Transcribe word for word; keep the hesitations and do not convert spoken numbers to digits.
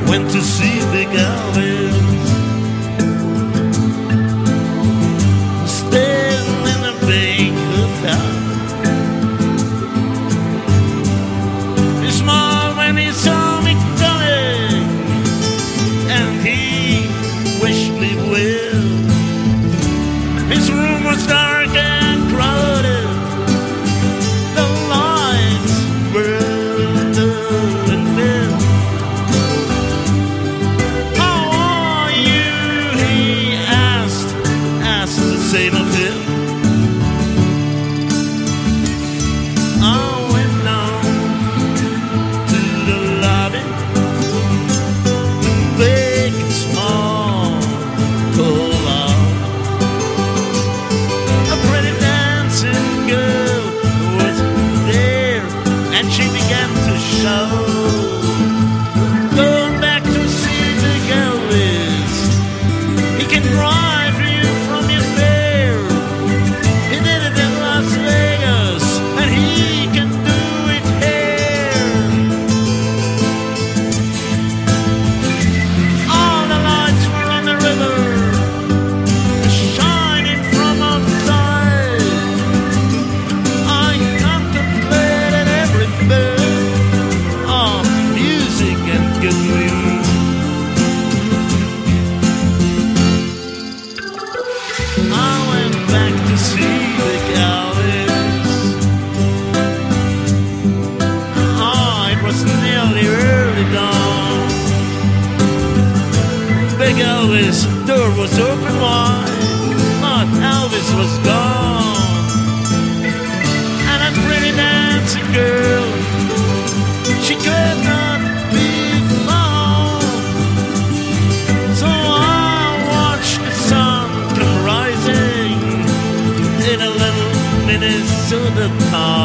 went to see Big Elvis. Staying in a big hotel. He smiled when he saw me coming, and he wished me well. His room was dark and crowded. The lights burned low and dim. How are you? He asked, asked the same of him. I went down to the lobby, big and small, cold out. A pretty dancing girl was there, and she began to shout, "Going back to see the Elvis. He can drive you from your fare. He did it in Las Vegas, and he can do it here." All the lights were on the river, shining from outside. I contemplated every bit of music and good mood. I went back to see Big Elvis. Oh, it was nearly early dawn. Big Elvis' door was open wide, but Elvis was gone. And a pretty dancing girl, she could not be found. So I watched the sun come rising in a little Minnesota town.